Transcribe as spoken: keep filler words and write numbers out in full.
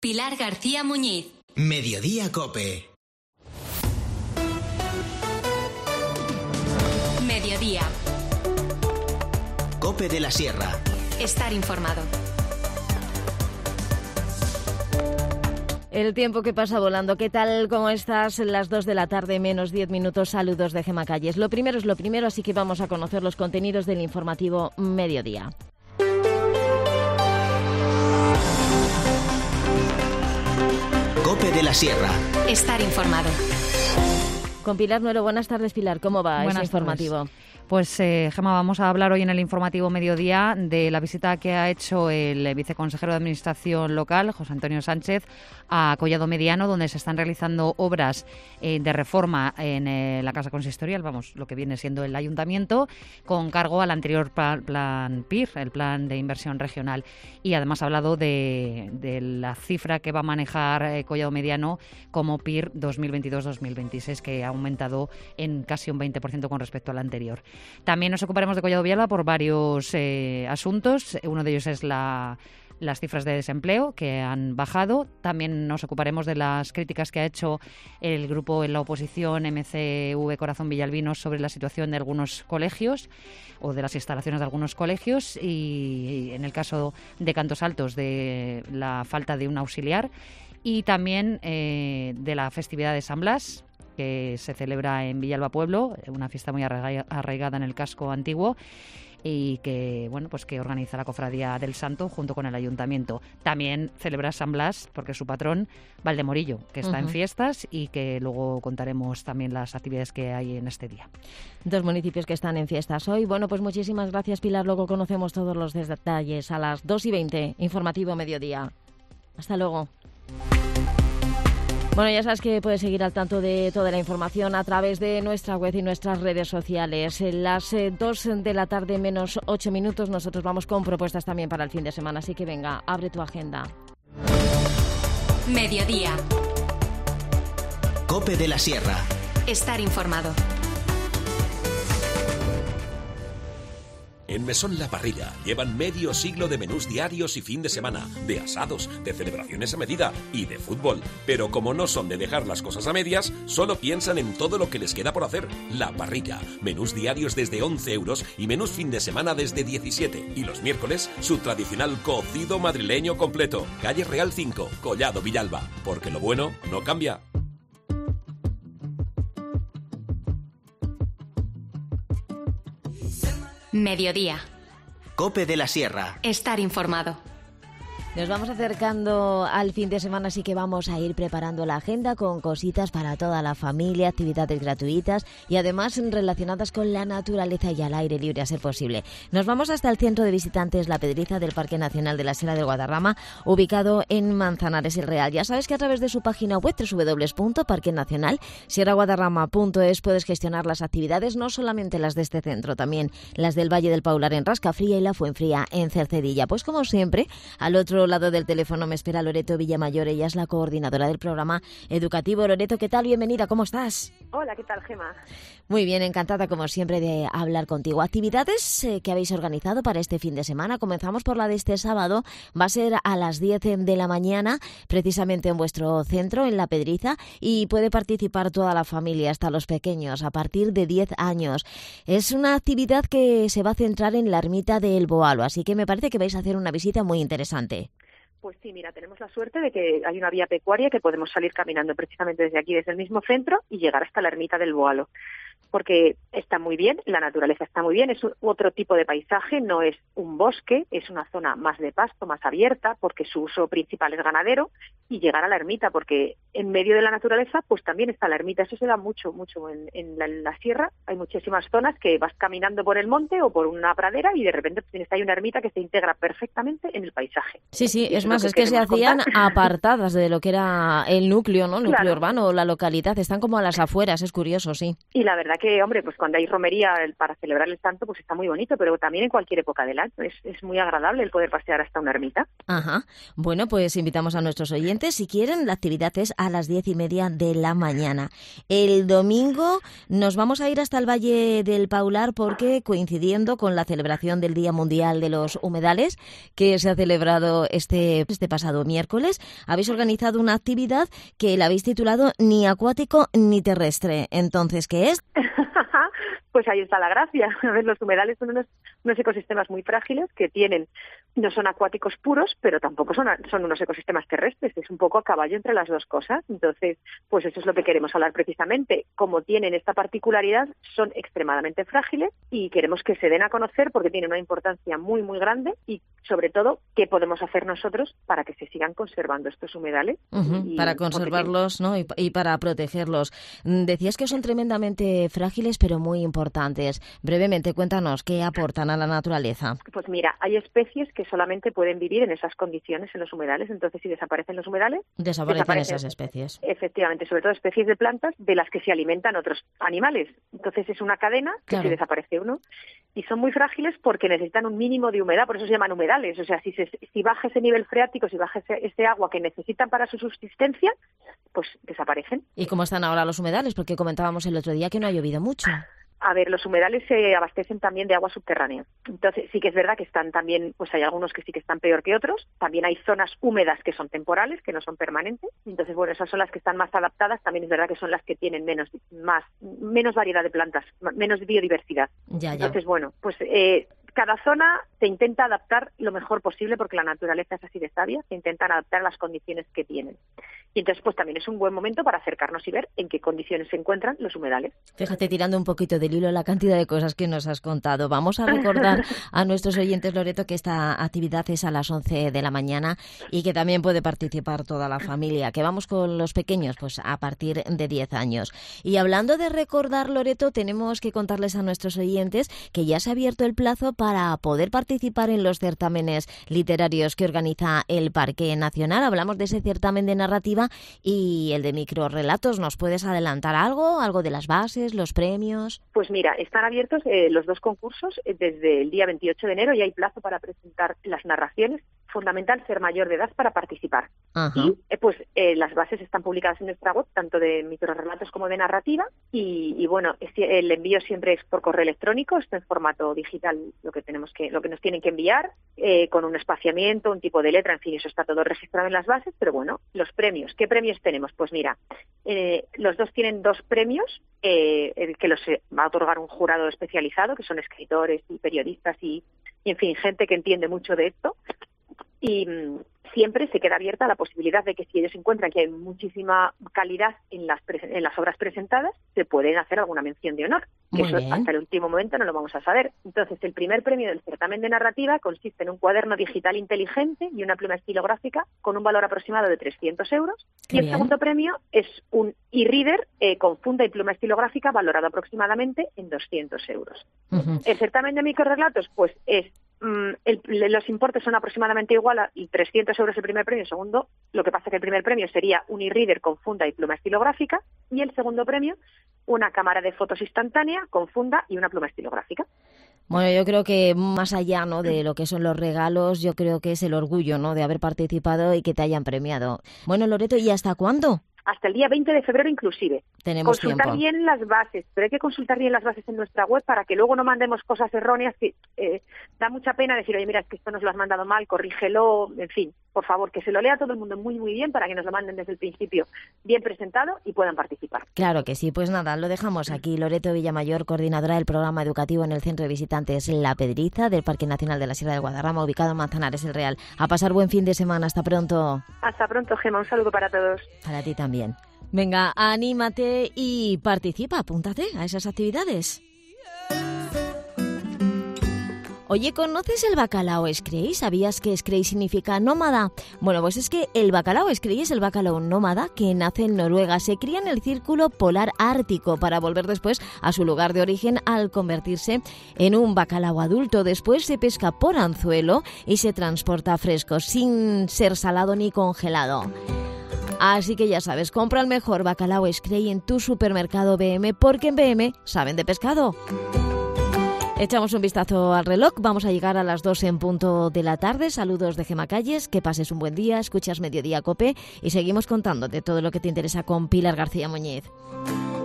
Pilar García Muñiz. Mediodía Cope. Mediodía. Cope de la Sierra. Estar informado. El tiempo que pasa volando. ¿Qué tal? ¿Cómo estás? Las dos de la tarde, menos diez minutos. Saludos de Gema Calles. Lo primero es lo primero, así que vamos a conocer los contenidos del informativo Mediodía. Cope de la Sierra. Estar informado. Con Pilar Nuero. Buenas tardes, Pilar. ¿Cómo va ese informativo? Tardes. Pues, eh, Gemma, vamos a hablar hoy en el informativo Mediodía de la visita que ha hecho el viceconsejero de Administración local, José Antonio Sánchez, a Collado Mediano, donde se están realizando obras eh, de reforma en eh, la Casa Consistorial, vamos, lo que viene siendo el ayuntamiento, con cargo al anterior plan, plan P I R, el Plan de Inversión Regional. Y además ha hablado de, de la cifra que va a manejar eh, Collado Mediano como P I R dos mil veintidós dos mil veintiséis, que ha aumentado en casi un veinte por ciento con respecto al anterior. También nos ocuparemos de Collado Villalba por varios eh, asuntos. Uno de ellos es la, las cifras de desempleo, que han bajado. También nos ocuparemos de las críticas que ha hecho el grupo en la oposición M C V Corazón Villalbino sobre la situación de algunos colegios o de las instalaciones de algunos colegios y, y en el caso de Cantos Altos, de la falta de un auxiliar, y también eh, de la festividad de San Blas, que se celebra en Villalba Pueblo, una fiesta muy arraigada en el casco antiguo y que, bueno, pues que organiza la Cofradía del Santo junto con el Ayuntamiento. También celebra San Blas porque su patrón, Valdemorillo, que está uh-huh. en fiestas, y que luego contaremos también las actividades que hay en este día. Dos municipios que están en fiestas hoy. Bueno, pues muchísimas gracias, Pilar. Luego conocemos todos los detalles a las dos y veinte, informativo Mediodía. Hasta luego. Bueno, ya sabes que puedes seguir al tanto de toda la información a través de nuestra web y nuestras redes sociales. En las eh, dos de la tarde menos ocho minutos nosotros vamos con propuestas también para el fin de semana. Así que venga, abre tu agenda. Mediodía. Cope de la Sierra. Estar informado. En Mesón La Parrilla llevan medio siglo de menús diarios y fin de semana, de asados, de celebraciones a medida y de fútbol. Pero como no son de dejar las cosas a medias, solo piensan en todo lo que les queda por hacer. La Parrilla, menús diarios desde once euros y menús fin de semana desde diecisiete. Y los miércoles, su tradicional cocido madrileño completo. Calle Real cinco, Collado Villalba. Porque lo bueno no cambia. Mediodía. Cope de la Sierra. Estar informado. Nos vamos acercando al fin de semana, así que vamos a ir preparando la agenda con cositas para toda la familia, actividades gratuitas y además relacionadas con la naturaleza y al aire libre a ser posible. Nos vamos hasta el centro de visitantes La Pedriza del Parque Nacional de la Sierra del Guadarrama, ubicado en Manzanares el Real. Ya sabes que a través de su página web doble u doble u doble u punto parque nacional sierra guadarrama punto es puedes gestionar las actividades, no solamente las de este centro, también las del Valle del Paular en Rascafría y la Fuenfría en Cercedilla. Pues como siempre, al otro lado del teléfono me espera Loreto Villamayor. Ella es la coordinadora del programa educativo. Loreto, ¿qué tal? Bienvenida, ¿cómo estás? Hola, ¿qué tal, Gema? Muy bien, encantada como siempre de hablar contigo. Actividades eh, que habéis organizado para este fin de semana. Comenzamos por la de este sábado. Va a ser a las diez de la mañana, precisamente en vuestro centro, en La Pedriza, y puede participar toda la familia, hasta los pequeños, a partir de diez años. Es una actividad que se va a centrar en la ermita del Boalo, así que me parece que vais a hacer una visita muy interesante. Pues sí, mira, tenemos la suerte de que hay una vía pecuaria que podemos salir caminando precisamente desde aquí, desde el mismo centro, y llegar hasta la ermita del Boalo. Porque está muy bien, la naturaleza está muy bien, es otro tipo de paisaje, no es un bosque, es una zona más de pasto, más abierta, porque su uso principal es ganadero, y llegar a la ermita, porque en medio de la naturaleza pues también está la ermita. Eso se da mucho, mucho en, en, la, en la sierra. Hay muchísimas zonas que vas caminando por el monte o por una pradera y de repente tienes ahí una ermita que se integra perfectamente en el paisaje. Sí, sí, es más, es que se hacían apartadas de lo que era el núcleo, ¿no? El núcleo claro. urbano o la localidad, están como a las afueras, es curioso, sí. Y la verdad verdad que, hombre, pues cuando hay romería para celebrar el santo, pues está muy bonito, pero también en cualquier época del año. Es, es muy agradable el poder pasear hasta una ermita. Ajá. Bueno, pues invitamos a nuestros oyentes. Si quieren, la actividad es a las diez y media de la mañana. El domingo nos vamos a ir hasta el Valle del Paular porque, coincidiendo con la celebración del Día Mundial de los Humedales, que se ha celebrado este, este pasado miércoles, habéis organizado una actividad que la habéis titulado Ni acuático ni terrestre. Entonces, ¿qué es? Pues ahí está la gracia. A ver, los humedales son unos, unos ecosistemas muy frágiles que tienen, no son acuáticos puros, pero tampoco son, son unos ecosistemas terrestres. Es un poco a caballo entre las dos cosas. Entonces, pues eso es lo que queremos hablar precisamente. Como tienen esta particularidad, son extremadamente frágiles y queremos que se den a conocer porque tienen una importancia muy, muy grande y, sobre todo, qué podemos hacer nosotros para que se sigan conservando estos humedales. Uh-huh, y, para conservarlos, ¿no? Y, y para protegerlos. Decías que son tremendamente frágiles, pero muy importantes. Brevemente, cuéntanos, ¿qué aportan a la naturaleza? Pues mira, hay especies que solamente pueden vivir en esas condiciones en los humedales, entonces si desaparecen los humedales... Desaparecen, desaparecen esas especies. Efectivamente, sobre todo especies de plantas de las que se alimentan otros animales. Entonces es una cadena que claro. Si desaparece uno. Y son muy frágiles porque necesitan un mínimo de humedad, por eso se llaman humedales. O sea, si, se, si baja ese nivel freático, si baja ese, ese agua que necesitan para su subsistencia, pues desaparecen. ¿Y cómo están ahora los humedales? Porque comentábamos el otro día que no ha llovido mucho. A ver, los humedales se abastecen también de agua subterránea. Entonces, sí que es verdad que están también, pues hay algunos que sí que están peor que otros. También hay zonas húmedas que son temporales, que no son permanentes. Entonces, bueno, esas son las que están más adaptadas. También es verdad que son las que tienen menos más menos variedad de plantas, menos biodiversidad. Ya, ya. Entonces, bueno, pues eh, cada zona se intenta adaptar lo mejor posible porque la naturaleza es así de sabia. Se intentan adaptar a las condiciones que tienen. Y entonces, pues también es un buen momento para acercarnos y ver en qué condiciones se encuentran los humedales. Fíjate, tirando un poquito del hilo la cantidad de cosas que nos has contado. Vamos a recordar a nuestros oyentes, Loreto, que esta actividad es a las once de la mañana y que también puede participar toda la familia. Que vamos con los pequeños, pues a partir de diez años. Y hablando de recordar, Loreto, tenemos que contarles a nuestros oyentes que ya se ha abierto el plazo para poder participar en los certámenes literarios que organiza el Parque Nacional. Hablamos de ese certamen de narrativa y el de microrrelatos. ¿Nos puedes adelantar algo? ¿Algo de las bases, los premios? Pues mira, están abiertos eh, los dos concursos eh, desde el día veintiocho de enero y hay plazo para presentar las narraciones. Fundamental ser mayor de edad para participar. Ajá. Y eh, pues eh, las bases están publicadas en nuestra web, tanto de microrrelatos como de narrativa. Y, y bueno, es, el envío siempre es por correo electrónico, está en formato digital lo que tenemos que, lo que nos tienen que enviar, eh, con un espaciamiento, un tipo de letra, en fin, eso está todo registrado en las bases. Pero bueno, los premios, ¿qué premios tenemos? Pues mira, eh, los dos tienen dos premios, eh, el que los va a otorgar un jurado especializado, que son escritores y periodistas y, y en fin, gente que entiende mucho de esto. Y mmm, siempre se queda abierta la posibilidad de que si ellos encuentran que hay muchísima calidad en las pre- en las obras presentadas, se pueden hacer alguna mención de honor, que eso hasta el último momento no lo vamos a saber. Entonces, el primer premio del certamen de narrativa consiste en un cuaderno digital inteligente y una pluma estilográfica con un valor aproximado de trescientos euros. Qué y el bien. Segundo premio es un e-reader eh, con funda y pluma estilográfica valorado aproximadamente en doscientos euros. Uh-huh. El certamen de microrrelatos, pues es El, los importes son aproximadamente igual y trescientos euros el primer premio, el segundo, lo que pasa que el primer premio sería un e-reader con funda y pluma estilográfica y el segundo premio una cámara de fotos instantánea con funda y una pluma estilográfica. Bueno, yo creo que más allá, ¿no?, de lo que son los regalos, yo creo que es el orgullo, ¿no?, de haber participado y que te hayan premiado. Bueno, Loreto, ¿y hasta cuándo? Hasta el día veinte de febrero inclusive. Tenemos consultar tiempo. bien las bases, pero hay que consultar bien las bases en nuestra web para que luego no mandemos cosas erróneas que eh, da mucha pena decir, oye, mira, es que esto nos lo has mandado mal, corrígelo, en fin, por favor, que se lo lea todo el mundo muy, muy bien para que nos lo manden desde el principio bien presentado y puedan participar. Claro que sí, pues nada, lo dejamos aquí. Loreto Villamayor, coordinadora del programa educativo en el Centro de Visitantes La Pedriza del Parque Nacional de la Sierra del Guadarrama, ubicado en Manzanares el Real. A pasar buen fin de semana, hasta pronto. Hasta pronto, Gemma, un saludo para todos. Para ti también. Venga, anímate y participa, apúntate a esas actividades. Oye, ¿conoces el bacalao Screy? ¿Sabías que Screy significa nómada? Bueno, pues es que el bacalao Screy es el bacalao nómada que nace en Noruega. Se cría en el círculo polar ártico para volver después a su lugar de origen al convertirse en un bacalao adulto. Después se pesca por anzuelo y se transporta fresco, sin ser salado ni congelado. Así que ya sabes, compra el mejor bacalao Scray en tu supermercado B M, porque en B M saben de pescado. Echamos un vistazo al reloj, vamos a llegar a las dos en punto de la tarde. Saludos de Gema Calles, que pases un buen día, escuchas Mediodía COPE y seguimos contándote todo lo que te interesa con Pilar García Muñiz.